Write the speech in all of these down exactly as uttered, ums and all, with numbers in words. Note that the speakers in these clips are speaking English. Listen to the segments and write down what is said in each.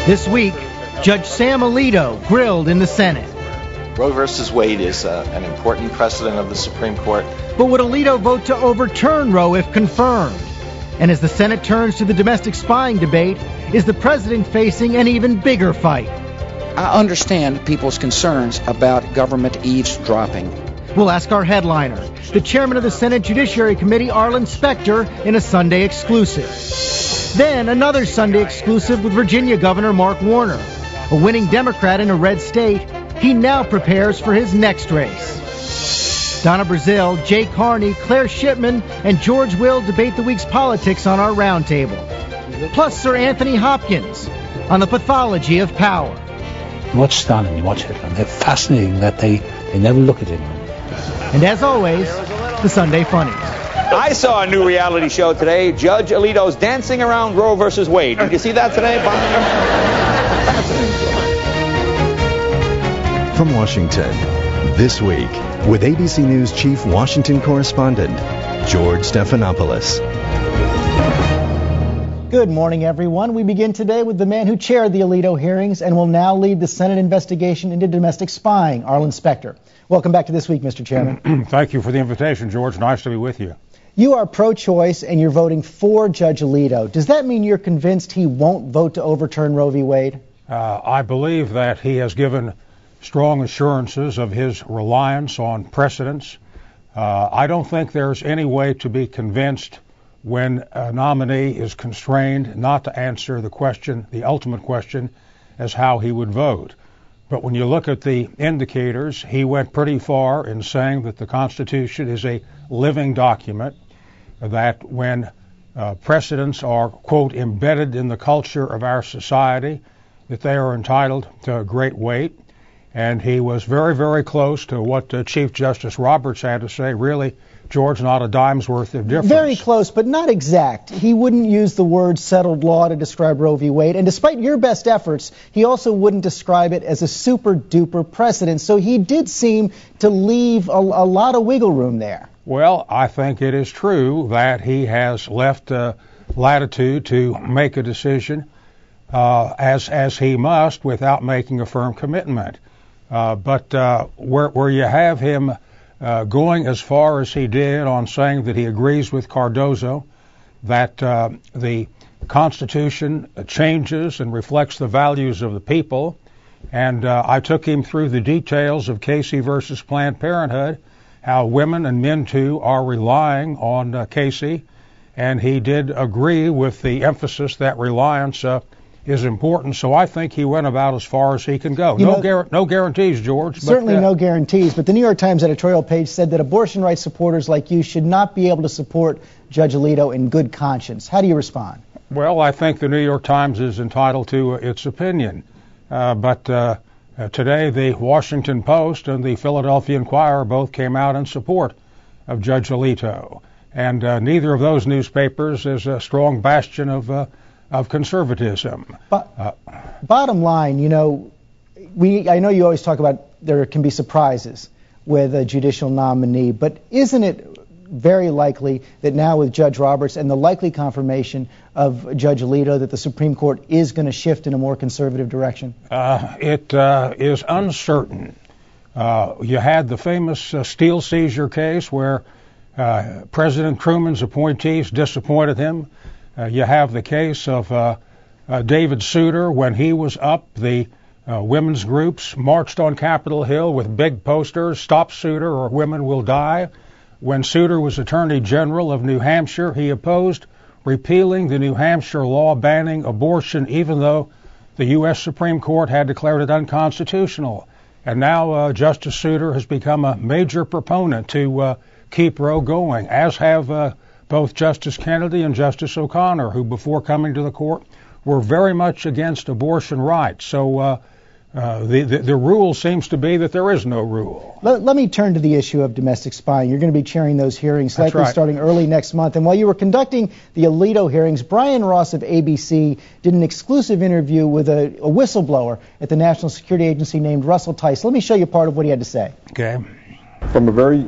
This week, Judge Sam Alito grilled in the Senate. Roe versus Wade is uh, an important precedent of the Supreme Court. But would Alito vote to overturn Roe if confirmed? And as the Senate turns to the domestic spying debate, is the president facing an even bigger fight? I understand people's concerns about government eavesdropping. We'll ask our headliner, the chairman of the Senate Judiciary Committee, Arlen Specter, in a Sunday exclusive. Then another Sunday exclusive with Virginia Governor Mark Warner. A winning Democrat in a red state, he now prepares for his next race. Donna Brazil, Jay Carney, Claire Shipman, and George Will debate the week's politics on our roundtable. Plus Sir Anthony Hopkins on the pathology of power. You watch Stalin, you watch Hitler, and they're fascinating that they, they never look at him. And as always, the Sunday Funnies. I saw a new reality show today, Judge Alito's Dancing Around Roe versus Wade. Did you see that today, Bob? From Washington, this week, with A B C News Chief Washington Correspondent, George Stephanopoulos. Good morning, everyone. We begin today with the man who chaired the Alito hearings and will now lead the Senate investigation into domestic spying, Arlen Specter. Welcome back to This Week, Mister Chairman. Thank you for the invitation, George. Nice to be with you. You are pro-choice and you're voting for Judge Alito. Does that mean you're convinced he won't vote to overturn Roe v. Wade? Uh, I believe that he has given strong assurances of his reliance on precedents. Uh, I don't think there's any way to be convinced when a nominee is constrained not to answer the question, the ultimate question, as how he would vote. But when you look at the indicators, he went pretty far in saying that the Constitution is a living document, that when uh, precedents are, quote, embedded in the culture of our society, that they are entitled to great weight. And he was very, very close to what uh, Chief Justice Roberts had to say. Really, George, not a dime's worth of difference. Very close, but not exact. He wouldn't use the word settled law to describe Roe v. Wade. And despite your best efforts, he also wouldn't describe it as a super-duper precedent. So he did seem to leave a, a lot of wiggle room there. Well, I think it is true that he has left uh, latitude to make a decision uh, as, as he must without making a firm commitment. Uh, but uh, where, where you have him uh, going as far as he did on saying that he agrees with Cardozo, that uh, the Constitution changes and reflects the values of the people, and uh, I took him through the details of Casey versus Planned Parenthood, how women and men too are relying on uh, Casey, and he did agree with the emphasis that reliance uh, is important, so I think he went about as far as he can go. You no, know, gar- no guarantees, George. Certainly but, uh, no guarantees, but the New York Times editorial page said that abortion rights supporters like you should not be able to support Judge Alito in good conscience. How do you respond? Well, I think the New York Times is entitled to uh, its opinion, uh, but uh, uh, today the Washington Post and the Philadelphia Inquirer both came out in support of Judge Alito, and uh, neither of those newspapers is a strong bastion of uh, of conservatism. But, uh, bottom line, you know, we I know you always talk about there can be surprises with a judicial nominee, but isn't it very likely that now with Judge Roberts and the likely confirmation of Judge Alito that the Supreme Court is going to shift in a more conservative direction? Uh, it uh, is uncertain. Uh, you had the famous uh, steel seizure case where uh, President Truman's appointees disappointed him. Uh, you have the case of uh, uh, David Souter. When he was up, the uh, women's groups marched on Capitol Hill with big posters, "Stop Souter or Women Will Die." When Souter was Attorney General of New Hampshire, he opposed repealing the New Hampshire law banning abortion, even though the U S Supreme Court had declared it unconstitutional. And now uh, Justice Souter has become a major proponent to uh, keep Roe going, as have uh, both Justice Kennedy and Justice O'Connor, who before coming to the court were very much against abortion rights. So uh, uh, the, the the rule seems to be that there is no rule. Let, let me turn to the issue of domestic spying. You're going to be chairing those hearings, That's likely right. starting early next month. And while you were conducting the Alito hearings, Brian Ross of A B C did an exclusive interview with a, a whistleblower at the National Security Agency named Russell Tice. Let me show you part of what he had to say. Okay. From a very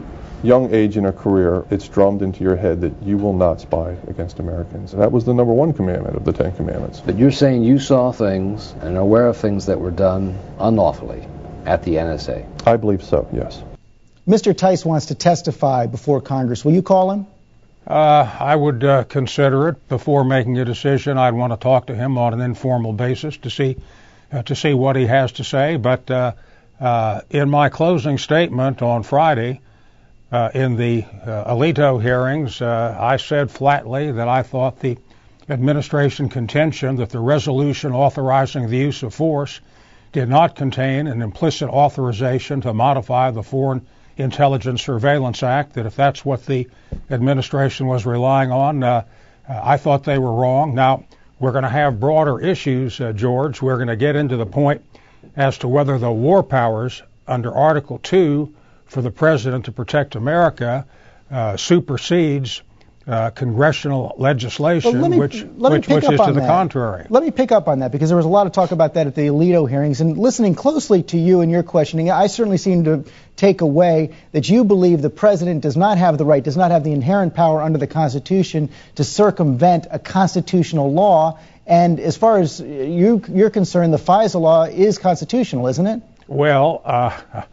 young age in a career, it's drummed into your head that you will not spy against Americans. And that was the number one commandment of the Ten Commandments. But you're saying you saw things and are aware of things that were done unlawfully at the N S A? I believe so, yes. Mister Tice wants to testify before Congress. Will you call him? Uh, I would uh, consider it before making a decision. I'd want to talk to him on an informal basis to see uh, to see what he has to say. But uh, uh, in my closing statement on Friday, uh, in the uh, Alito hearings, uh, I said flatly that I thought the administration contention that the resolution authorizing the use of force did not contain an implicit authorization to modify the Foreign Intelligence Surveillance Act, that if that's what the administration was relying on, uh, uh, I thought they were wrong. Now, we're going to have broader issues, uh, George. We're going to get into the point as to whether the war powers under Article two for the President to protect America uh, supersedes Uh, congressional legislation, well, me, which, which, which is to the that. contrary. Let me pick up on that, because there was a lot of talk about that at the Alito hearings. And listening closely to you and your questioning, I certainly seem to take away that you believe the president does not have the right, does not have the inherent power under the Constitution to circumvent a constitutional law. And as far as you, you're concerned, the FISA law is constitutional, isn't it? Well, uh,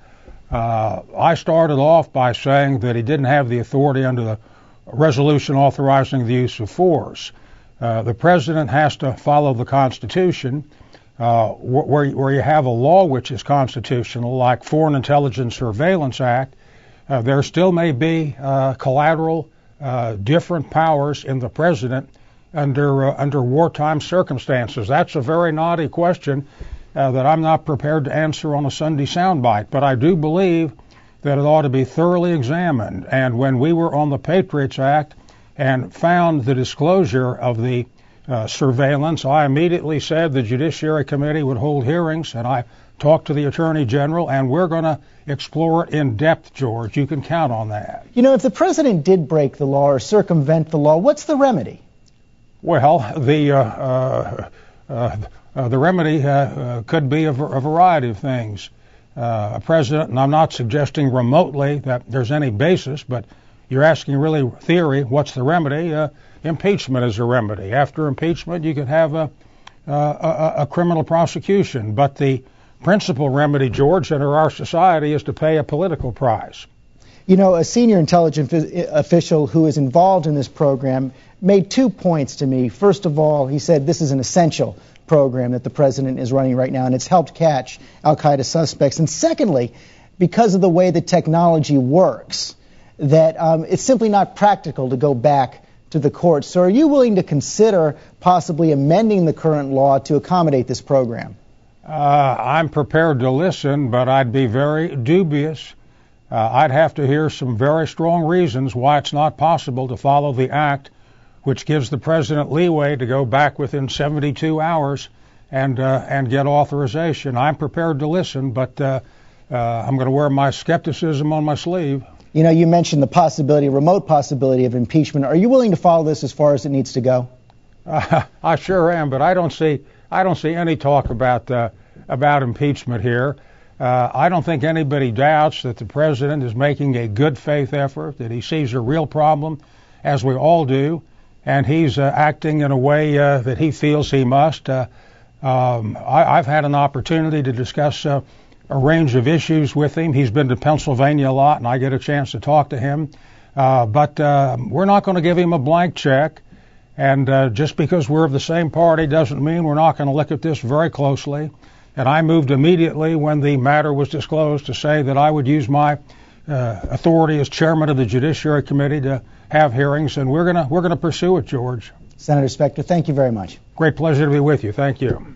uh, I started off by saying that he didn't have the authority under the resolution authorizing the use of force. Uh, the president has to follow the Constitution. Uh, where, where you have a law which is constitutional, like Foreign Intelligence Surveillance Act, uh, there still may be uh, collateral uh, different powers in the president under uh, under wartime circumstances. That's a very knotty question uh, that I'm not prepared to answer on a Sunday soundbite, but I do believe that it ought to be thoroughly examined. And when we were on the Patriots Act and found the disclosure of the uh, surveillance, I immediately said the Judiciary Committee would hold hearings, and I talked to the Attorney General, and we're going to explore it in depth, George. You can count on that. You know, if the president did break the law or circumvent the law, what's the remedy? Well, the uh, uh, uh, uh, the remedy uh, uh, could be a, a variety of things. Uh, a president, and I'm not suggesting remotely that there's any basis, but you're asking really theory, what's the remedy? Uh, impeachment is a remedy. After impeachment, you could have a, uh, a, a criminal prosecution. But the principal remedy, George, under our society is to pay a political price. You know, a senior intelligence official who is involved in this program made two points to me. First of all, he said this is an essential program that the president is running right now, and it's helped catch al-Qaeda suspects. And secondly, because of the way the technology works, that um, it's simply not practical to go back to the courts. So are you willing to consider possibly amending the current law to accommodate this program? Uh, I'm prepared to listen, but I'd be very dubious. Uh, I'd have to hear some very strong reasons why it's not possible to follow the act, which gives the president leeway to go back within seventy-two hours and uh, and get authorization. I'm prepared to listen, but uh, uh, I'm going to wear my skepticism on my sleeve. You know, you mentioned the possibility, remote possibility of impeachment. Are you willing to follow this as far as it needs to go? Uh, I sure am, but I don't see I don't see any talk about uh, about impeachment here. Uh, I don't think anybody doubts that the president is making a good faith effort, that he sees a real problem, as we all do, and he's uh, acting in a way uh, that he feels he must. Uh, um, I, I've had an opportunity to discuss uh, a range of issues with him. He's been to Pennsylvania a lot, and I get a chance to talk to him. Uh, but uh, we're not going to give him a blank check. And uh, just because we're of the same party doesn't mean we're not going to look at this very closely. And I moved immediately when the matter was disclosed to say that I would use my uh, authority as chairman of the Judiciary Committee to have hearings, and we're gonna we're gonna pursue it, George. Senator Specter, thank you very much. Great pleasure to be with you. Thank you.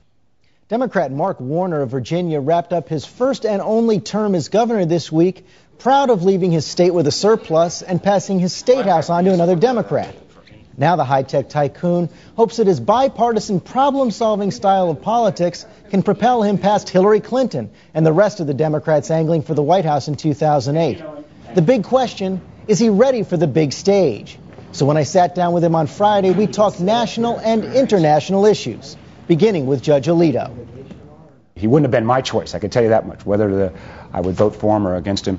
Democrat Mark Warner of Virginia wrapped up his first and only term as governor this week, proud of leaving his state with a surplus and passing his state house on to another Democrat. Now the high-tech tycoon hopes that his bipartisan problem-solving style of politics can propel him past Hillary Clinton and the rest of the Democrats angling for the White House in two thousand eight. The big question, is he ready for the big stage? So when I sat down with him on Friday, we talked national and international issues, beginning with Judge Alito. He wouldn't have been my choice, I can tell you that much. Whether the, I would vote for him or against him,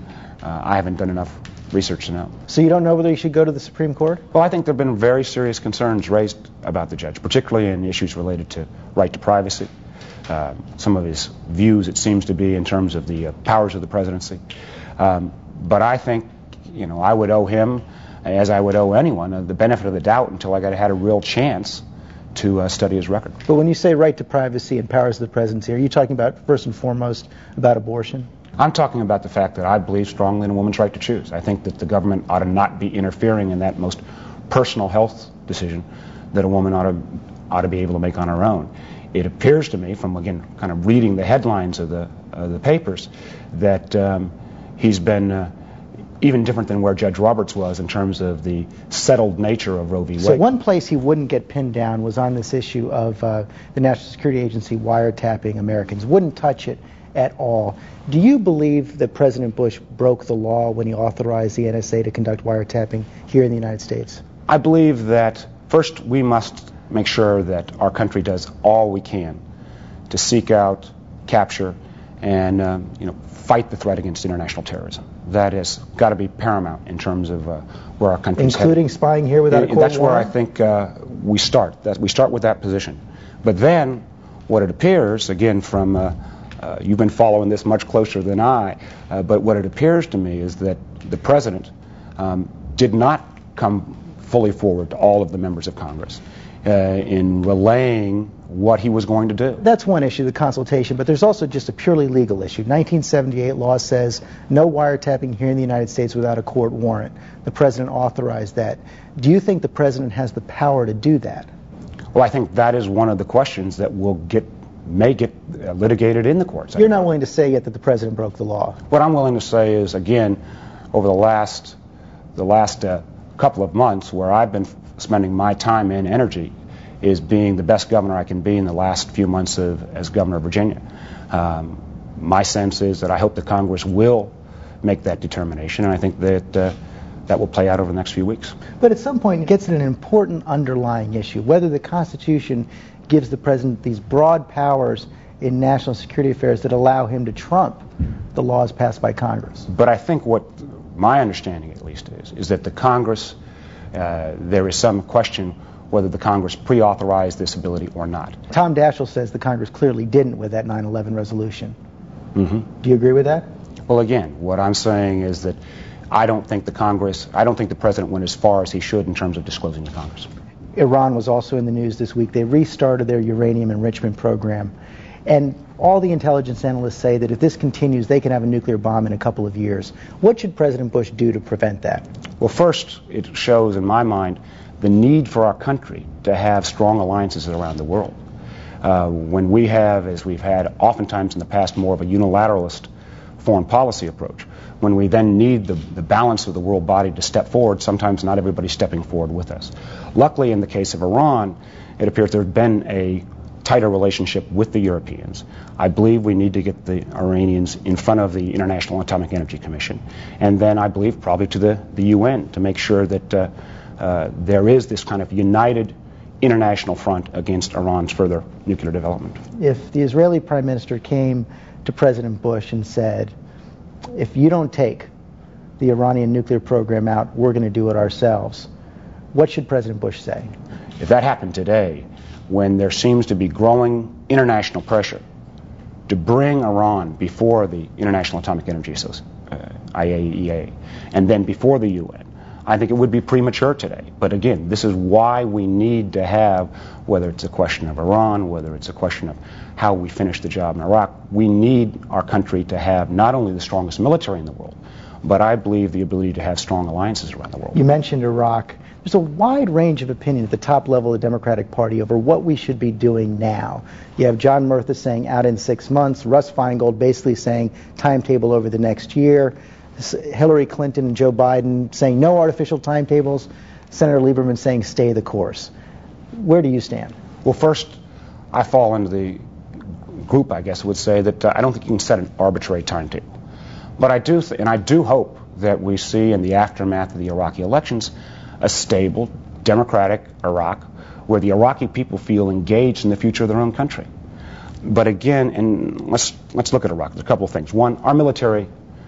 Uh, I haven't done enough research to know. So you don't know whether he should go to the Supreme Court? Well, I think there have been very serious concerns raised about the judge, particularly in issues related to right to privacy. Uh, some of his views, it seems to be, in terms of the uh, powers of the presidency. Um, but I think, you know, I would owe him, as I would owe anyone, uh, the benefit of the doubt until I got had a real chance to uh, study his record. But when you say right to privacy and powers of the presidency, are you talking about, first and foremost, about abortion? I'm talking about the fact that I believe strongly in a woman's right to choose. I think that the government ought to not be interfering in that most personal health decision that a woman ought to, ought to be able to make on her own. It appears to me, from, again, kind of reading the headlines of the, uh, the papers, that um, he's been uh, even different than where Judge Roberts was in terms of the settled nature of Roe v. Wade. So one place he wouldn't get pinned down was on this issue of uh, the National Security Agency wiretapping Americans. Wouldn't touch it at all. Do you believe that President Bush broke the law when he authorized the N S A to conduct wiretapping here in the United States? I believe that, first, we must make sure that our country does all we can to seek out, capture, and um, you know, fight the threat against international terrorism. That has got to be paramount in terms of uh, where our country is headed. Including spying here without a court That's where warrant? I think uh, we start. That we start with that position. But then, what it appears, again, from uh, uh, you've been following this much closer than I, uh, but what it appears to me is that the president um, did not come fully forward to all of the members of Congress uh, in relaying what he was going to do. That's one issue, the consultation, but there's also just a purely legal issue. nineteen seventy-eight law says no wiretapping here in the United States without a court warrant. The president authorized that. Do you think the president has the power to do that? Well, I think that is one of the questions that will get may get uh, litigated in the courts. You're not willing to say yet that the president broke the law. What I'm willing to say is, again, over the last the last uh, couple of months, where I've been f- spending my time and energy, is being the best governor I can be in the last few months of as governor of Virginia. Um, my sense is that I hope that Congress will make that determination, and I think that uh, that will play out over the next few weeks. But at some point it gets at an important underlying issue, whether the Constitution gives the president these broad powers in national security affairs that allow him to trump the laws passed by Congress. But I think what my understanding, at least, is, is that the Congress, uh, there is some question whether the Congress pre-authorized this ability or not. Tom Daschle says the Congress clearly didn't with that nine eleven resolution. Mm-hmm. Do you agree with that? Well, again, what I'm saying is that I don't think the Congress, I don't think the president went as far as he should in terms of disclosing to Congress. Iran was also in the news this week. They restarted their uranium enrichment program. And all the intelligence analysts say that if this continues, they can have a nuclear bomb in a couple of years. What should President Bush do to prevent that? Well, first, it shows, in my mind, the need for our country to have strong alliances around the world. Uh, when we have, as we've had oftentimes in the past, more of a unilateralist foreign policy approach, when we then need the, the balance of the world body to step forward, sometimes not everybody's stepping forward with us. Luckily, in the case of Iran, it appears there has been a tighter relationship with the Europeans. I believe we need to get the Iranians in front of the International Atomic Energy Commission, and then I believe probably to the, the U N to make sure that uh, uh, there is this kind of united international front against Iran's further nuclear development. If the Israeli Prime Minister came to President Bush and said, if you don't take the Iranian nuclear program out, we're going to do it ourselves, what should President Bush say? If that happened today, when there seems to be growing international pressure to bring Iran before the International Atomic Energy Association, uh, I A E A, and then before the U N, I think it would be premature today. But again, this is why we need to have, whether it's a question of Iran, whether it's a question of how we finish the job in Iraq, we need our country to have not only the strongest military in the world, but I believe the ability to have strong alliances around the world. You mentioned Iraq. There's a wide range of opinion at the top level of the Democratic Party over what we should be doing now. You have John Murtha saying out in six months, Russ Feingold basically saying timetable over the next year, Hillary Clinton and Joe Biden saying no artificial timetables, Senator Lieberman saying stay the course. Where do you stand? Well, first, I fall into the group, I guess, would say that uh, I don't think you can set an arbitrary timetable. But I do, th- and I do hope that we see in the aftermath of the Iraqi elections a stable, democratic Iraq where the Iraqi people feel engaged in the future of their own country. But again, and let's let's look at Iraq. There's a couple of things. One, our military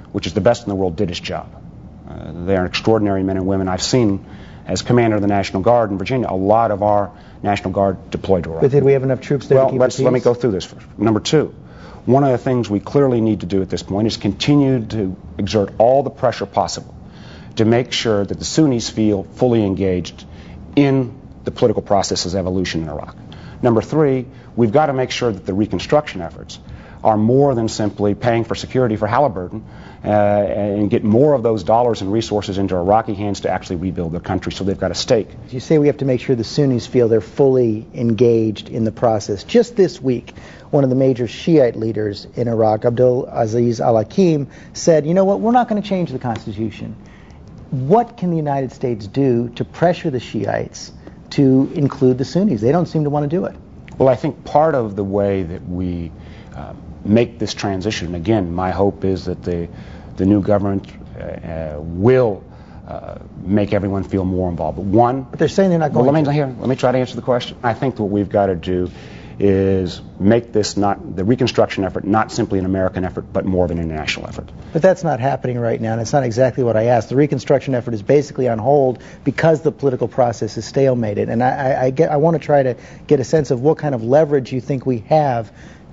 which is the best in the world, did its job. Uh, they are extraordinary men and women. I've seen, as commander of the National Guard in Virginia, a lot of our National Guard deployed to Iraq. But did we have enough troops there well, to keep let's, the peace? let me go through this first. Number two, one of the things we clearly need to do at this point is continue to exert all the pressure possible to make sure that the Sunnis feel fully engaged in the political process's evolution in Iraq. Number three, we've got to make sure that the reconstruction efforts are more than simply paying for security for Halliburton uh, and get more of those dollars and resources into Iraqi hands to actually rebuild their country, so they've got a stake. You say we have to make sure the Sunnis feel they're fully engaged in the process. Just this week, one of the major Shiite leaders in Iraq, Abdul Aziz al-Hakim, said, you know what, we're not going to change the Constitution. What can the United States do to pressure the Shiites to include the Sunnis? They don't seem to want to do it. Well, I think part of the way that we uh, make this transition, again, my hope is that the the new government uh, will uh, make everyone feel more involved. But one, but they're saying they're not going well, let me, to. Here, let me try to answer the question. I think what we've got to do is make this not the reconstruction effort not simply an American effort, but more of an international effort. But that's not happening right now, and it's not exactly what I asked. The reconstruction effort is basically on hold because the political process is stalemated, and I, I, I, get, I want to try to get a sense of what kind of leverage you think we have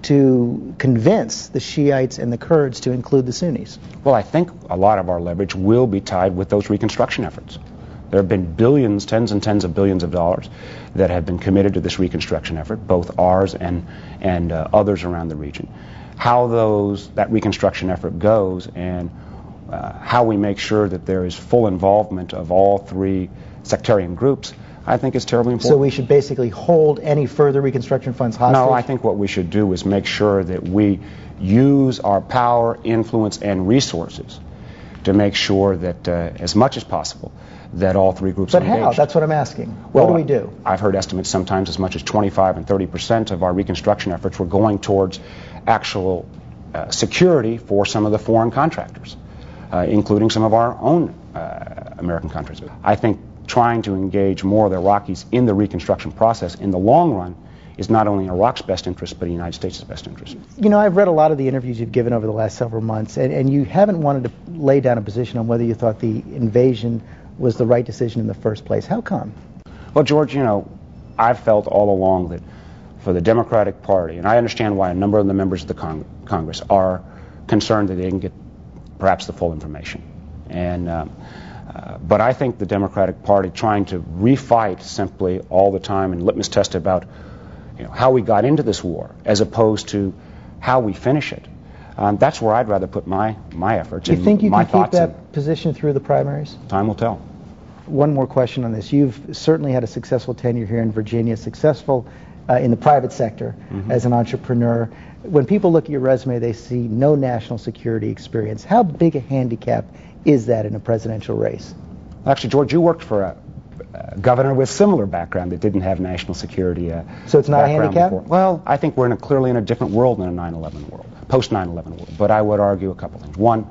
to convince the Shiites and the Kurds to include the Sunnis. Well, I think a lot of our leverage will be tied with those reconstruction efforts. There have been billions, tens and tens of billions of dollars that have been committed to this reconstruction effort, both ours and and uh, others around the region. How those that reconstruction effort goes and uh, how we make sure that there is full involvement of all three sectarian groups, I think is terribly important. So we should basically hold any further reconstruction funds hostage? No, I think what we should do is make sure that we use our power, influence, and resources to make sure that, uh, as much as possible, that all three groups but are engaged. But how? That's what I'm asking. What well, do we do? I've heard estimates sometimes as much as twenty-five and thirty percent of our reconstruction efforts were going towards actual uh, security for some of the foreign contractors, uh, including some of our own uh, American contractors. I think trying to engage more of the Iraqis in the reconstruction process in the long run is not only in Iraq's best interest, but in the United States' best interest. You know, I've read a lot of the interviews you've given over the last several months, and, and you haven't wanted to lay down a position on whether you thought the invasion was the right decision in the first place. How come? Well, George, you know, I've felt all along that for the Democratic Party, and I understand why a number of the members of the Cong- Congress are concerned that they didn't get perhaps the full information. And um, uh, but I think the Democratic Party trying to refight simply all the time and litmus test about you know, how we got into this war as opposed to how we finish it. Um, that's where I'd rather put my, my efforts. Do you think you my can keep that and position through the primaries? Time will tell. One more question on this. You've certainly had a successful tenure here in Virginia, successful uh, in the private sector mm-hmm. as an entrepreneur. When people look at your resume, they see no national security experience. How big a handicap is that in a presidential race? Actually, George, you worked for a Uh, governor with similar background that didn't have national security uh, so it's not a handicap? Before. Well, I think we're in a, clearly in a different world than a nine eleven world, post nine eleven world. But I would argue a couple things. One,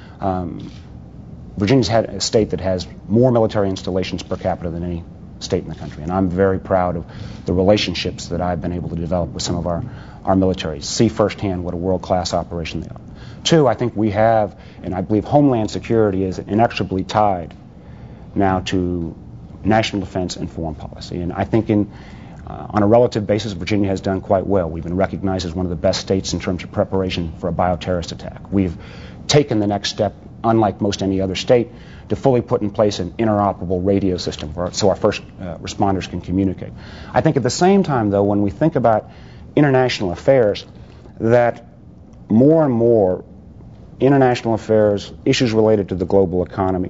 um, Virginia's had a state that has more military installations per capita than any state in the country, and I'm very proud of the relationships that I've been able to develop with some of our, our military. See firsthand what a world-class operation they are. Two, I think we have, and I believe Homeland Security is inexorably tied now to national defense and foreign policy. And I think in, uh, on a relative basis, Virginia has done quite well. We've been recognized as one of the best states in terms of preparation for a bioterrorist attack. We've taken the next step, unlike most any other state, to fully put in place an interoperable radio system for, so our first uh, responders can communicate. I think at the same time, though, when we think about international affairs, that more and more international affairs, issues related to the global economy,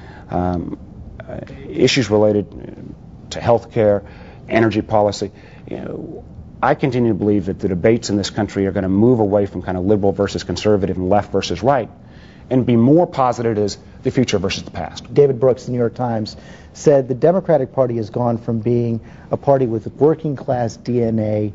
um, uh, issues related to healthcare, energy policy, you know, I continue to believe that the debates in this country are going to move away from kind of liberal versus conservative and left versus right, and be more posited as the future versus the past. David Brooks, the New York Times, said the Democratic Party has gone from being a party with working class D N A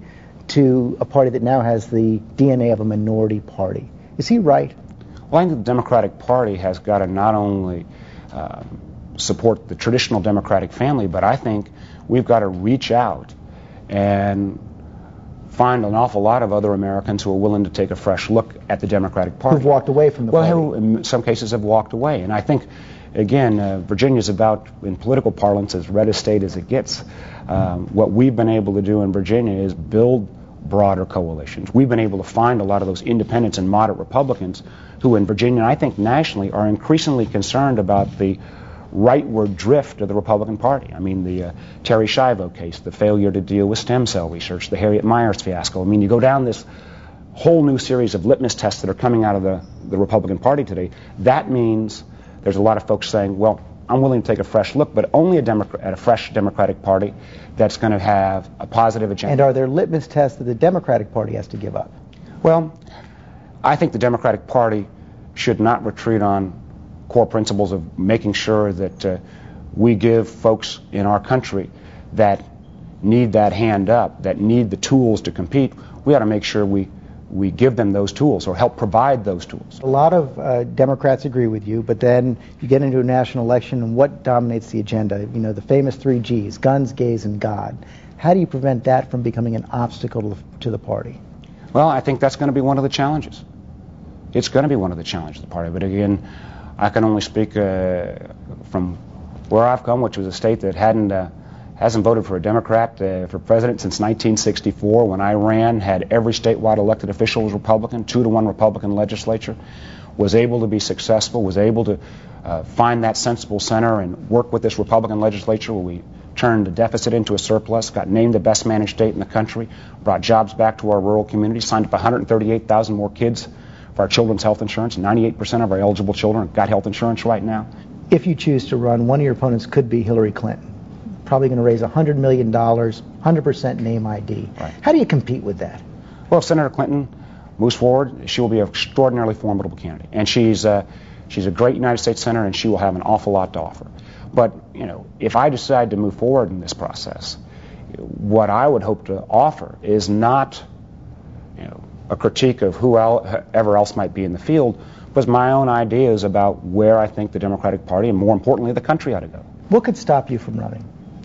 to a party that now has the D N A of a minority party. Is he right? Well, I think the Democratic Party has got to not only uh, support the traditional Democratic family, but I think we've got to reach out and find an awful lot of other Americans who are willing to take a fresh look at the Democratic Party. Who've walked away from the well, party. Well, who in some cases have walked away. And I think, again, uh, Virginia's about, in political parlance, as red a state as it gets. Um, what we've been able to do in Virginia is build broader coalitions. We've been able to find a lot of those independents and moderate Republicans who in Virginia, and I think nationally, are increasingly concerned about the rightward drift of the Republican Party. I mean, the uh, Terry Schiavo case, the failure to deal with stem cell research, the Harriet Miers fiasco. I mean, you go down this whole new series of litmus tests that are coming out of the, the Republican Party today. That means there's a lot of folks saying, well, I'm willing to take a fresh look, but only a Democrat, at a fresh Democratic Party that's going to have a positive agenda. And are there litmus tests that the Democratic Party has to give up? Well, I think the Democratic Party should not retreat on core principles of making sure that uh, we give folks in our country that need that hand up, that need the tools to compete, we ought to make sure we, we give them those tools or help provide those tools. A lot of uh, Democrats agree with you, but then you get into a national election and what dominates the agenda? You know, the famous three G's, guns, gays, and God. How do you prevent that from becoming an obstacle to, to the party? Well, I think that's going to be one of the challenges. It's going to be one of the challenges of the party, but again, I can only speak uh, from where I've come, which was a state that hadn't uh, hasn't voted for a Democrat uh, for president since nineteen sixty-four. When I ran, had every statewide elected official was Republican, two to one Republican legislature, was able to be successful, was able to uh, find that sensible center and work with this Republican legislature where we turned a deficit into a surplus, got named the best managed state in the country, brought jobs back to our rural communities, signed up one hundred thirty-eight thousand more kids for our children's health insurance. ninety-eight percent of our eligible children got health insurance right now. If you choose to run, one of your opponents could be Hillary Clinton. Probably going to raise one hundred million dollars, one hundred percent name I D. Right. How do you compete with that? Well, if Senator Clinton moves forward, she will be an extraordinarily formidable candidate. And she's, uh, she's a great United States senator, and she will have an awful lot to offer. But, you know, if I decide to move forward in this process, what I would hope to offer is not, you know, a critique of whoever else might be in the field, but my own ideas about where I think the Democratic Party, and more importantly, the country ought to go. What could stop you from running?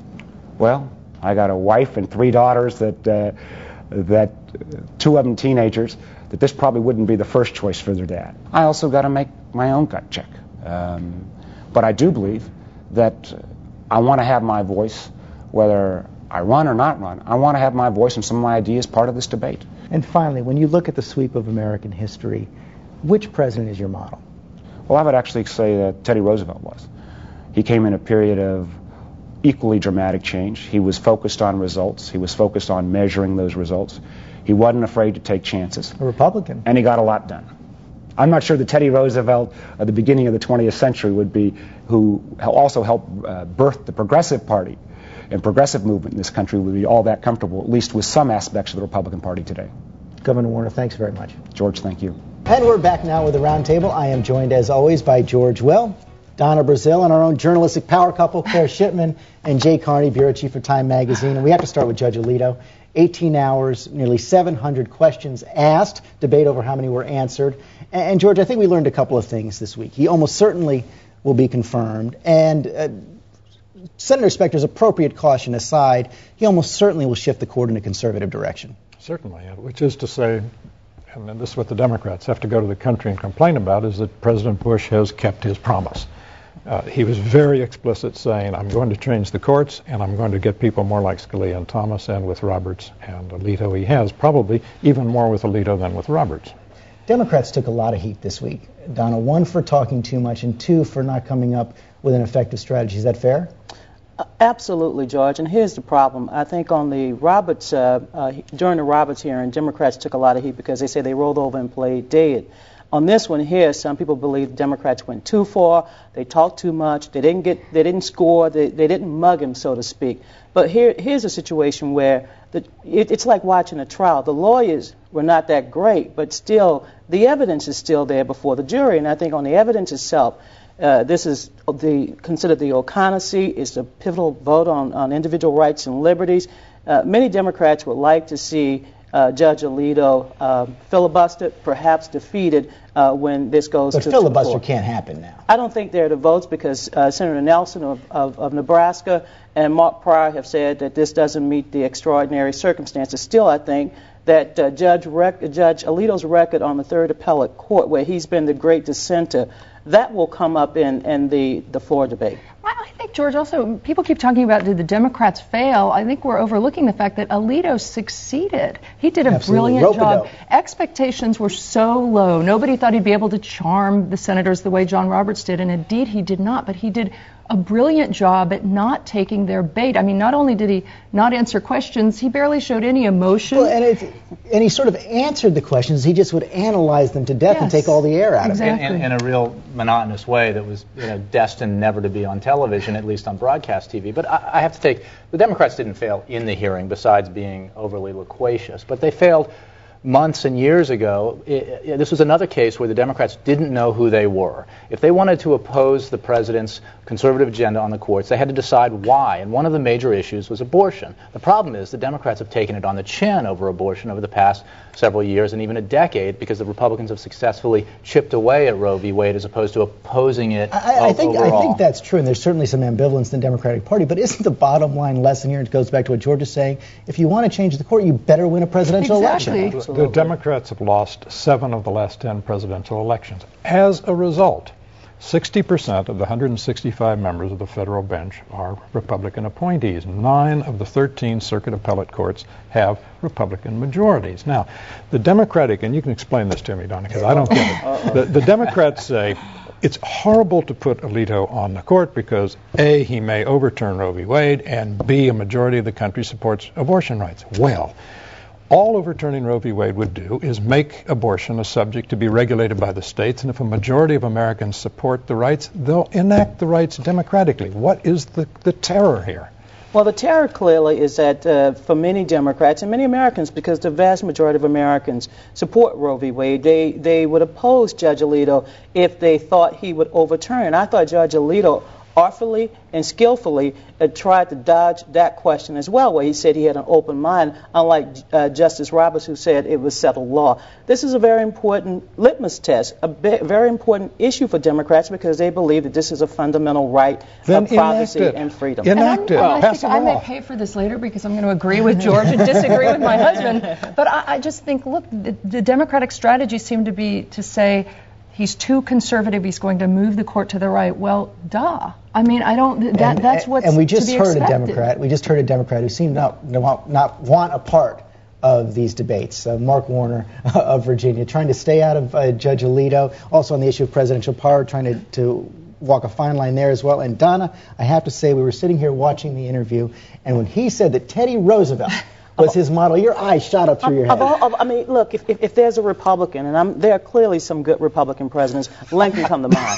Well, I got a wife and three daughters that, uh, that uh, two of them teenagers, that this probably wouldn't be the first choice for their dad. I also got to make my own gut check. Um, but I do believe that I want to have my voice, whether I run or not run. I want to have my voice and some of my ideas part of this debate. And finally, when you look at the sweep of American history, which president is your model? Well, I would actually say that Teddy Roosevelt was. He came in a period of equally dramatic change. He was focused on results. He was focused on measuring those results. He wasn't afraid to take chances. A Republican. And he got a lot done. I'm not sure that Teddy Roosevelt at the beginning of the twentieth century would be, who also helped uh, birth the Progressive Party and progressive movement in this country, would be all that comfortable, at least with some aspects of the Republican Party today. Governor Warner, thanks very much. George, thank you. And we're back now with the roundtable. I am joined, as always, by George Will, Donna Brazile, and our own journalistic power couple, Claire Shipman, and Jay Carney, bureau chief for Time Magazine. And we have to start with Judge Alito. eighteen hours, nearly seven hundred questions asked, debate over how many were answered. And, George, I think we learned a couple of things this week. He almost certainly will be confirmed. And uh, Senator Specter's appropriate caution aside, he almost certainly will shift the court in a conservative direction. Certainly, which is to say, and this is what the Democrats have to go to the country and complain about, is that President Bush has kept his promise. Uh, he was very explicit saying, I'm going to change the courts, and I'm going to get people more like Scalia and Thomas, and with Roberts and Alito he has, probably even more with Alito than with Roberts. Democrats took a lot of heat this week, Donna, one for talking too much and two for not coming up with an effective strategy. Is that fair? Uh, absolutely, George. And here's the problem. I think on the Roberts, uh, uh, during the Roberts hearing, Democrats took a lot of heat because they say they rolled over and played dead. On this one here, some people believe the Democrats went too far, they talked too much, they didn't get, they didn't score, they, they didn't mug him, so to speak. But here, here's a situation where the, it, it's like watching a trial. The lawyers were not that great, but still, the evidence is still there before the jury. And I think on the evidence itself, uh, this is the considered the O'Connor seat. It's a pivotal vote on, on individual rights and liberties. Uh, many Democrats would like to see uh, Judge Alito uh, filibustered, perhaps defeated uh, when this goes but to But filibuster court. can't happen now. I don't think there are the votes because uh, Senator Nelson of, of, of Nebraska and Mark Pryor have said that this doesn't meet the extraordinary circumstances. Still, I think that uh, Judge, Rec- Judge Alito's record on the Third Appellate Court, where he's been the great dissenter, that will come up in, in the, the floor debate. I think, George, also, people keep talking about did the Democrats fail. I think we're overlooking the fact that Alito succeeded. He did a Absolutely. brilliant job. Rope-a-dope. Expectations were so low. Nobody thought he'd be able to charm the senators the way John Roberts did, and indeed he did not. But he did a brilliant job at not taking their bait. I mean, not only did he not answer questions, he barely showed any emotion. Well, and, it, and he sort of answered the questions. He just would analyze them to death Yes, and take all the air out exactly. of it. In, in, in a real monotonous way that was, you know, destined never to be on television, at least on broadcast T V. But I, I have to take, the Democrats didn't fail in the hearing besides being overly loquacious, but they failed months and years ago. It, it, this was another case where the Democrats didn't know who they were. If they wanted to oppose the president's conservative agenda on the courts, they had to decide why. And one of the major issues was abortion. The problem is the Democrats have taken it on the chin over abortion over the past several years and even a decade because the Republicans have successfully chipped away at Roe v. Wade as opposed to opposing it I, I think overall. I think that's true, and there's certainly some ambivalence in the Democratic Party. But isn't the bottom line lesson here? It goes back to what George is saying. If you want to change the court, you better win a presidential Exactly. election. The Democrats have lost seven of the last ten presidential elections. As a result, sixty percent of the one hundred sixty-five members of the federal bench are Republican appointees. Nine of the thirteen circuit appellate courts have Republican majorities. Now, the Democratic, and you can explain this to me, Donna, because I don't get it. The, the Democrats say it's horrible to put Alito on the court because A, he may overturn Roe v. Wade, and B, a majority of the country supports abortion rights. Well, all overturning Roe v. Wade would do is make abortion a subject to be regulated by the states, and if a majority of Americans support the rights, they'll enact the rights democratically. What is the, the terror here? Well, the terror clearly is that uh, for many Democrats and many Americans, because the vast majority of Americans support Roe v. Wade, they, they would oppose Judge Alito if they thought he would overturn. I thought Judge Alito artfully and skillfully uh, tried to dodge that question as well, where he said he had an open mind, unlike uh, Justice Roberts, who said it was settled law. This is a very important litmus test, a be- very important issue for Democrats because they believe that this is a fundamental right Then of privacy enact it. and freedom. Enact it. And I'm, Pass I, think a I may law. pay for this later because I'm going to agree with George and disagree with my husband. But I, I just think, look, the, the Democratic strategy seemed to be to say he's too conservative, he's going to move the court to the right. Well, duh. I mean, I don't. That and, that's what's and we just to be heard expected. a Democrat. We just heard a Democrat who seemed not not, not want a part of these debates. Uh, Mark Warner of Virginia, trying to stay out of uh, Judge Alito. Also on the issue of presidential power, trying to, to walk a fine line there as well. And Donna, I have to say, we were sitting here watching the interview, and when he said that Teddy Roosevelt was his model, your eyes shot up through your head. Of all, of, I mean, look, if, if, if there's a Republican, and I'm, there are clearly some good Republican presidents, Lincoln come to mind.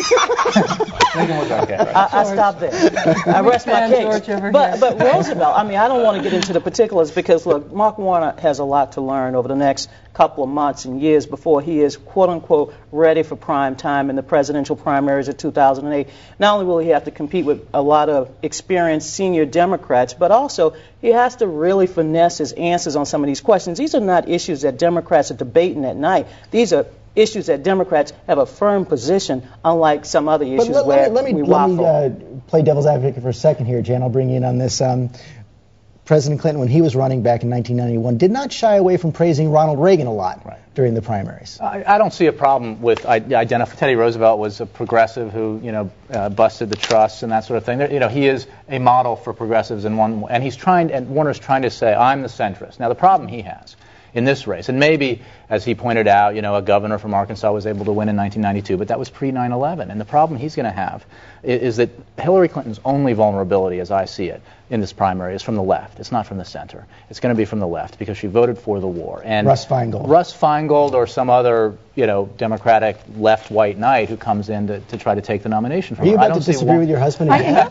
Lincoln was okay, right? I, I stopped there. I rest my case. But, but Roosevelt, I mean, I don't want to get into the particulars because, look, Mark Warner has a lot to learn over the next couple of months and years before he is, quote-unquote, ready for prime time in the presidential primaries of two thousand eight. Not only will he have to compete with a lot of experienced senior Democrats, but also he has to really finesse his answers on some of these questions. These are not issues that Democrats are debating at night. These are issues that Democrats have a firm position, unlike some other issues but let, where let me, we let me, waffle. let me uh, play devil's advocate for a second here, Jan. I'll bring you in on this. Um, President Clinton, when he was running back in nineteen ninety-one, did not shy away from praising Ronald Reagan a lot right. during the primaries. I, I don't see a problem with identifying. Teddy Roosevelt was a progressive who, you know, uh, busted the trusts and that sort of thing. There, you know, he is a model for progressives in one, and he's trying, and Warner's trying to say, I'm the centrist. Now, the problem he has in this race, and maybe, as he pointed out, you know, a governor from Arkansas was able to win in nineteen ninety-two, but that was pre nine eleven. And the problem he's going to have is, is that Hillary Clinton's only vulnerability, as I see it, in this primary is from the left. It's not from the center. It's going to be from the left because she voted for the war. And Russ Feingold. Russ Feingold or some other, you know, Democratic left white knight who comes in to, to try to take the nomination from Are you her. about I don't to disagree see with your husband I again?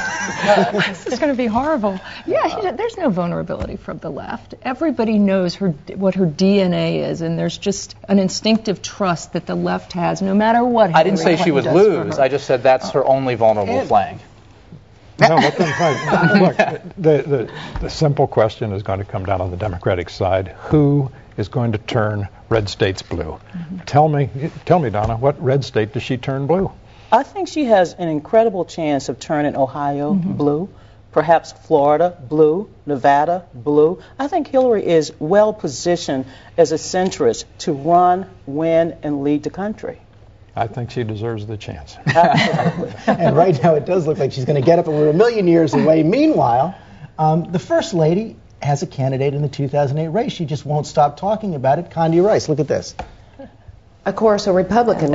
am. This is going to be horrible. Yeah, he, there's no vulnerability from the left. Everybody knows her what her D N A is, and there's just an instinctive trust that the left has, no matter what. I didn't say Hillary she would Clinton does for lose. her. I just said that's her only vulnerable It- flank. No, let them fight. Look, the, the, the simple question is going to come down on the Democratic side. Who is going to turn red states blue? Mm-hmm. Tell me, tell me, Donna, what red state does she turn blue? I think she has an incredible chance of turning Ohio mm-hmm. blue, perhaps Florida blue, Nevada blue. I think Hillary is well positioned as a centrist to run, win, and lead the country. I think she deserves the chance. And right now it does look like she's going to get up, and we're a million years away. Meanwhile, um, the First Lady has a candidate in the two thousand eight race. She just won't stop talking about it. Condi Rice, look at this. Of course, a Republican.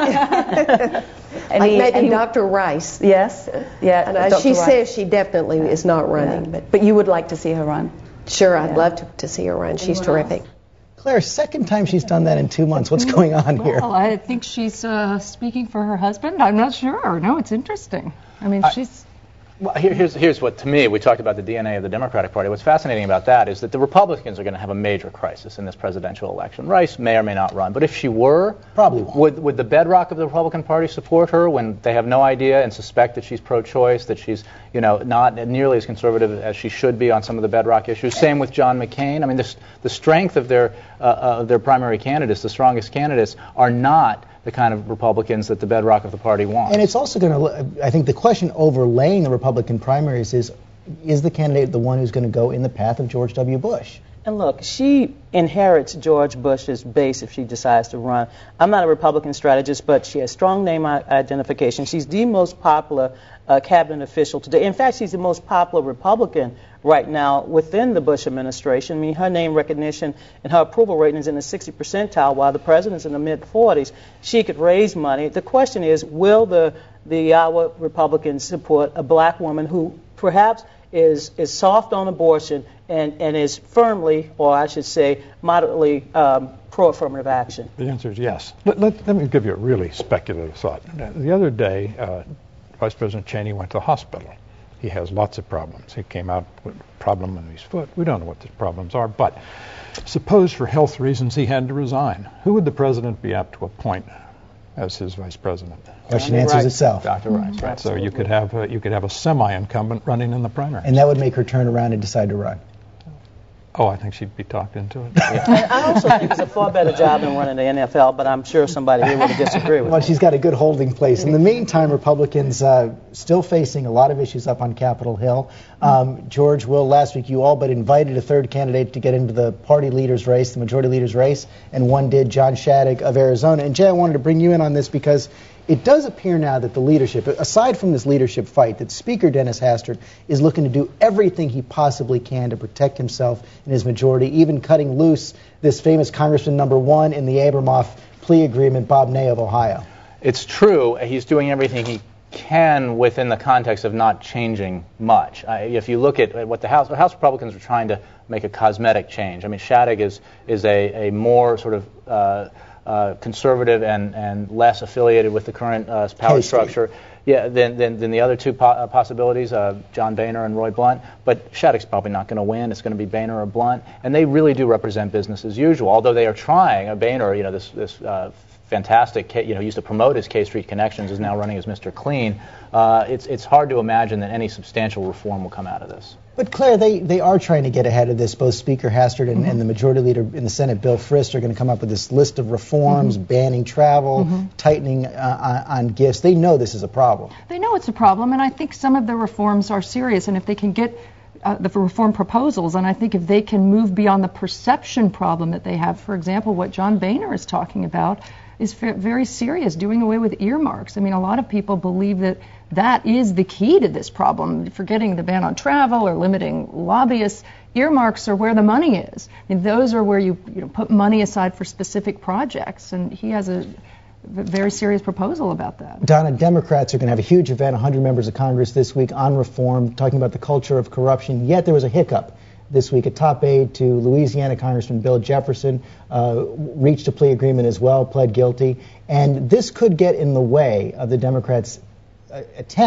And like he, maybe and Doctor Rice. Yes, yeah. And uh, she Rice. says she definitely is not running. Yeah. But but you would like to see her run? Sure, I'd yeah. love to, to see her run. She's Anyone terrific. Else? Claire, second time she's done that in two months. What's going on here? Well, I think she's uh, speaking for her husband. I'm not sure. No, it's interesting. I mean, I, she's... Well, here, here's, here's what, to me, we talked about the D N A of the Democratic Party. What's fascinating about that is that the Republicans are going to have a major crisis in this presidential election. Rice may or may not run, but if she were, probably won't. Would, would the bedrock of the Republican Party support her when they have no idea and suspect that she's pro-choice, that she's, you know, not nearly as conservative as she should be on some of the bedrock issues? Same with John McCain. I mean, the, the strength of their uh, of their primary candidates, the strongest candidates, are not the kind of Republicans that the bedrock of the party wants. And it's also going to, I think the question overlaying the Republican primaries is, is the candidate the one who's going to go in the path of George W. Bush? And look, she inherits George Bush's base if she decides to run. I'm not a Republican strategist, but she has strong name identification. She's the most popular uh, cabinet official today. In fact, she's the most popular Republican right now within the Bush administration. I mean, her name recognition and her approval rating is in the sixty percentile, while the president's in the mid forties. She could raise money. The question is, will the the Iowa Republicans support a black woman who perhaps is is soft on abortion and, and is firmly, or I should say, moderately um, pro-affirmative action? The answer is yes. Let, let, let me give you a really speculative thought. The other day, uh, Vice President Cheney went to the hospital. He has lots of problems. He came out with a problem in his foot. We don't know what the problems are, but suppose for health reasons he had to resign. Who would the president be apt to appoint as his vice president? Question answers Rice. itself. Doctor Rice, right? So you could have a, you could have a semi-incumbent running in the primary. And that would make her turn around and decide to run. Oh, I think she'd be talked into it. Yeah. I also think it's a far better job than running the N F L, but I'm sure somebody here would disagree with Well, me. she's got a good holding place. In the meantime, Republicans uh, still facing a lot of issues up on Capitol Hill. Um, George, Will, last week you all but invited a third candidate to get into the party leader's race, the majority leader's race, and one did, John Shadegg of Arizona. And Jay, I wanted to bring you in on this because it does appear now that the leadership, aside from this leadership fight, that Speaker Dennis Hastert is looking to do everything he possibly can to protect himself and his majority, even cutting loose this famous Congressman number one in the Abramoff plea agreement, Bob Ney of Ohio. It's true. He's doing everything he can within the context of not changing much. Uh, if you look at what the House, the House Republicans are trying to make a cosmetic change. I mean, Shadegg is is a, a more sort of uh, Uh, conservative and, and less affiliated with the current uh, power Tasty. structure, yeah, than, than, than the other two po- uh, possibilities, uh, John Boehner and Roy Blunt. But Shadegg's probably not going to win. It's going to be Boehner or Blunt, and they really do represent business as usual. Although they are trying, uh, Boehner, you know, this this uh, fantastic, you know, used to promote his K Street connections, is now running as Mister Clean. Uh, it's it's hard to imagine that any substantial reform will come out of this. But Claire, they, they are trying to get ahead of this. Both Speaker Hastert and, mm-hmm. and the Majority Leader in the Senate, Bill Frist, are going to come up with this list of reforms, mm-hmm. banning travel, mm-hmm. tightening uh, on, on gifts. They know this is a problem. They know it's a problem, and I think some of the reforms are serious. And if they can get uh, the reform proposals, and I think if they can move beyond the perception problem that they have, for example, what John Boehner is talking about is very serious, doing away with earmarks. I mean, a lot of people believe that that is the key to this problem, forgetting the ban on travel or limiting lobbyists. Earmarks are where the money is. I mean, those are where you, you know, put money aside for specific projects, and he has a very serious proposal about that. Donna, Democrats are going to have a huge event, one hundred members of Congress this week on reform, talking about the culture of corruption, yet there was a hiccup this week. A top aide to Louisiana Congressman Bill Jefferson uh, reached a plea agreement as well, pled guilty, and this could get in the way of the Democrats' uh, attempts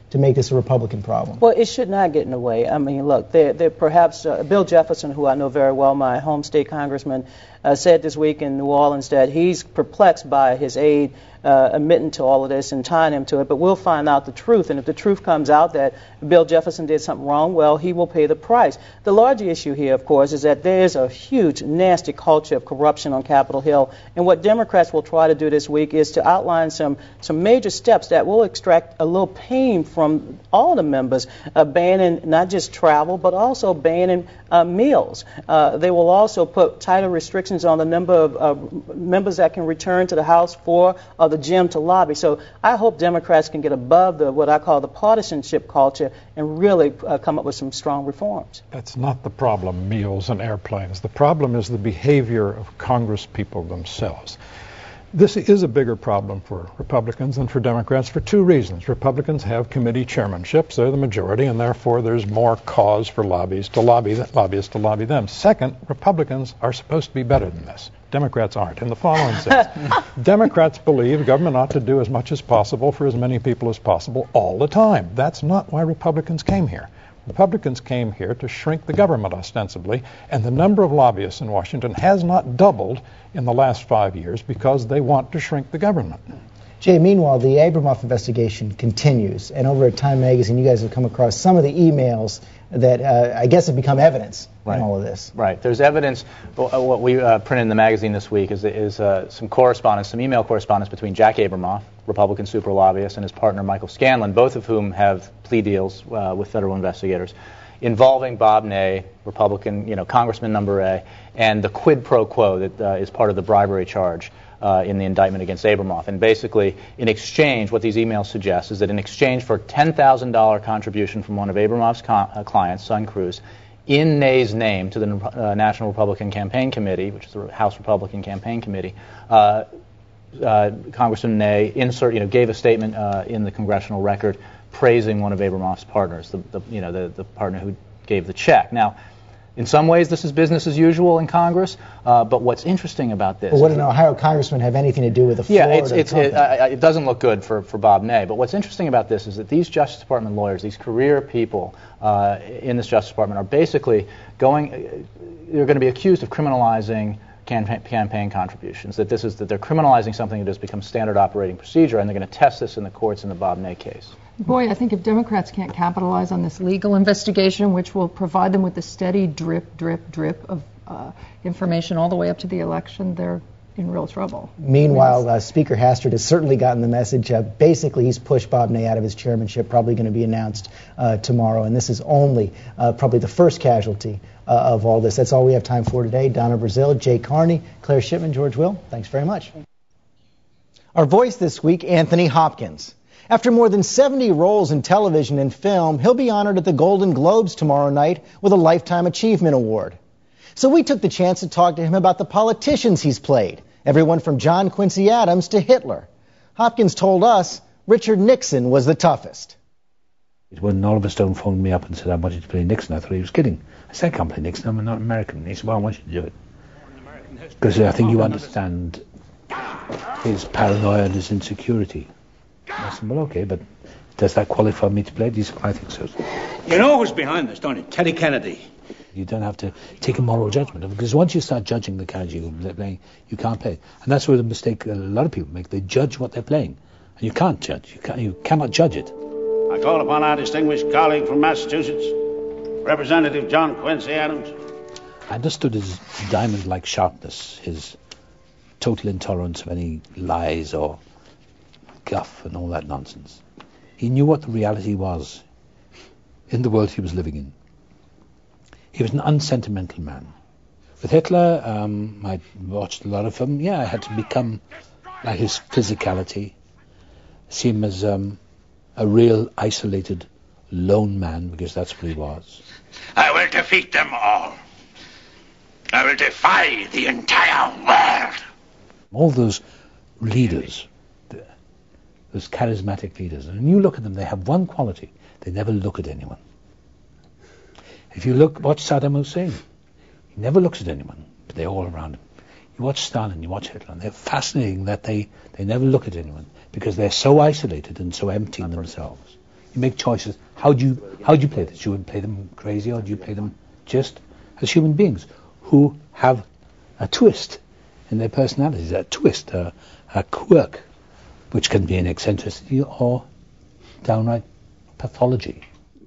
to make this a Republican problem? Well, it should not get in the way. I mean, look, they're, they're perhaps uh, Bill Jefferson, who I know very well, my home state congressman, uh, said this week in New Orleans that he's perplexed by his aide uh, admitting to all of this and tying him to it. But we'll find out the truth. And if the truth comes out that Bill Jefferson did something wrong, well, he will pay the price. The larger issue here, of course, is that there is a huge, nasty culture of corruption on Capitol Hill. And what Democrats will try to do this week is to outline some, some major steps that will extract a little pain from all the members, uh, banning not just travel, but also banning uh, meals. Uh, they will also put tighter restrictions on the number of uh, members that can return to the House for or the gym to lobby. So I hope Democrats can get above the what I call the partisanship culture and really uh, come up with some strong reforms. That's not the problem, meals and airplanes. The problem is the behavior of Congress people themselves. This is a bigger problem for Republicans than for Democrats for two reasons. Republicans have committee chairmanships. They're the majority, and therefore there's more cause for lobbyists to lobby, lobbyists to lobby them. Second, Republicans are supposed to be better than this. Democrats aren't, in the following sense. Democrats believe government ought to do as much as possible for as many people as possible all the time. That's not why Republicans came here. Republicans came here to shrink the government, ostensibly, and the number of lobbyists in Washington has not doubled in the last five years because they want to shrink the government. Jay, meanwhile, the Abramoff investigation continues, and over at Time Magazine, you guys have come across some of the emails that uh, I guess have become evidence right. in all of this. Right. There's evidence. What we uh, printed in the magazine this week is, is uh, some correspondence, some email correspondence between Jack Abramoff, Republican super lobbyist, and his partner Michael Scanlon, both of whom have plea deals uh, with federal investigators, involving Bob Ney, Republican, you know, Congressman number A, and the quid pro quo that uh, is part of the bribery charge uh, in the indictment against Abramoff. And basically, in exchange, what these emails suggest is that in exchange for a ten thousand dollars contribution from one of Abramoff's con- uh, clients, Sun Cruz, in Ney's name to the uh, National Republican Campaign Committee, which is the House Republican Campaign Committee, uh, uh, Congressman Ney insert, you know, gave a statement uh, in the congressional record praising one of Abramoff's partners, the, the you know the, the partner who gave the check. Now, in some ways, this is business as usual in Congress. Uh, but what's interesting about this? Well, what did an Ohio congressman have anything to do with the Florida Yeah, it's, it's, it, company? uh, it doesn't look good for, for Bob Ney. But what's interesting about this is that these Justice Department lawyers, these career people uh, in this Justice Department, are basically going. They're going to be accused of criminalizing campaign, campaign contributions. That this is that they're criminalizing something that has become standard operating procedure, and they're going to test this in the courts in the Bob Ney case. Boy, I think if Democrats can't capitalize on this legal investigation, which will provide them with a steady drip, drip, drip of uh, information all the way up to the election, they're in real trouble. Meanwhile, uh, Speaker Hastert has certainly gotten the message. Uh, basically, he's pushed Bob Ney out of his chairmanship, probably going to be announced uh, tomorrow. And this is only uh, probably the first casualty uh, of all this. That's all we have time for today. Donna Brazil, Jay Carney, Claire Shipman, George Will, thanks very much. Our voice this week, Anthony Hopkins. After more than seventy roles in television and film, he'll be honored at the Golden Globes tomorrow night with a Lifetime Achievement Award. So we took the chance to talk to him about the politicians he's played, everyone from John Quincy Adams to Hitler. Hopkins told us Richard Nixon was the toughest. When Oliver Stone phoned me up and said I wanted to play Nixon, I thought he was kidding. I said, I can't play Nixon, I'm not American. He said, well, I want you to do it. Because I think you understand his paranoia and his insecurity. I said, well, okay, but does that qualify me to play? He said, I think so. You know who's behind this, don't you? Teddy Kennedy. You don't have to take a moral judgment, because once you start judging the character you're playing, you can't play. And that's where the mistake a lot of people make. They judge what they're playing, and you can't judge. You, can't, you cannot judge it. I call upon our distinguished colleague from Massachusetts, Representative John Quincy Adams. I understood his diamond-like sharpness, his total intolerance of any lies or guff and all that nonsense. He knew what the reality was in the world he was living in. He was an unsentimental man. With Hitler, um, I watched a lot of him. Yeah, I had to become like his physicality, see him as um, a real isolated, lone man, because that's what he was. I will defeat them all. I will defy the entire world. All those leaders, those charismatic leaders, and when you look at them, they have one quality: they never look at anyone. If you look, watch Saddam Hussein, he never looks at anyone, but they're all around him. You watch Stalin, you watch Hitler, and they're fascinating that they, they never look at anyone, because they're so isolated and so empty in themselves. You make choices. How do you how do you play this? Do you play them crazy, or do you play them just as human beings who have a twist in their personalities, a twist, a, a quirk, which can be an eccentricity or downright pathology.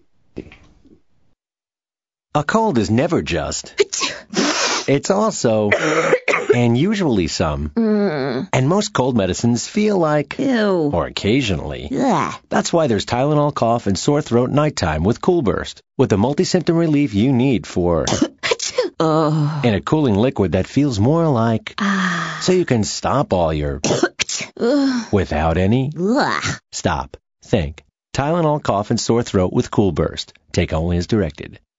A cold is never just. It's also, and usually some, mm. and most cold medicines feel like, Ew. or occasionally. Yeah. That's why there's Tylenol cough and sore throat nighttime with Cool Burst, with the multi-symptom relief you need for, oh. in a cooling liquid that feels more like, ah. so you can stop all your, without any, stop, think. Tylenol cough and sore throat with Cool Burst. Take only as directed.